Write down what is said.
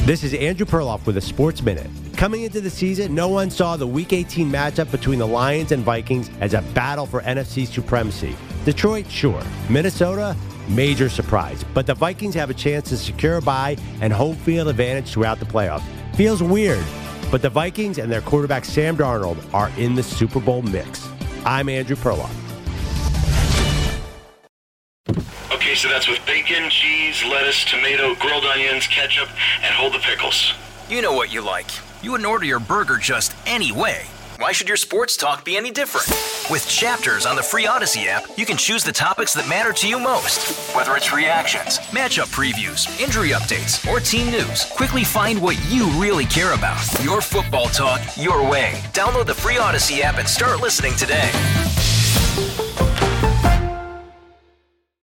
This is Andrew Perloff with a Sports Minute. Coming into the season, no one saw the Week 18 matchup between the Lions and Vikings as a battle for NFC supremacy. Detroit, sure. Minnesota, major surprise. But the Vikings have a chance to secure a bye and home field advantage throughout the playoffs. Feels weird, but the Vikings and their quarterback Sam Darnold are in the Super Bowl mix. I'm Andrew Perloff. Okay, so that's with bacon, cheese, lettuce, tomato, grilled onions, ketchup, and hold the pickles. You know what you like. You wouldn't order your burger just any way. Why should your sports talk be any different? With Chapters on the free Odyssey app, you can choose the topics that matter to you most. Whether it's reactions, matchup previews, injury updates, or team news, quickly find what you really care about. Your football talk, your way. Download the free Odyssey app and start listening today.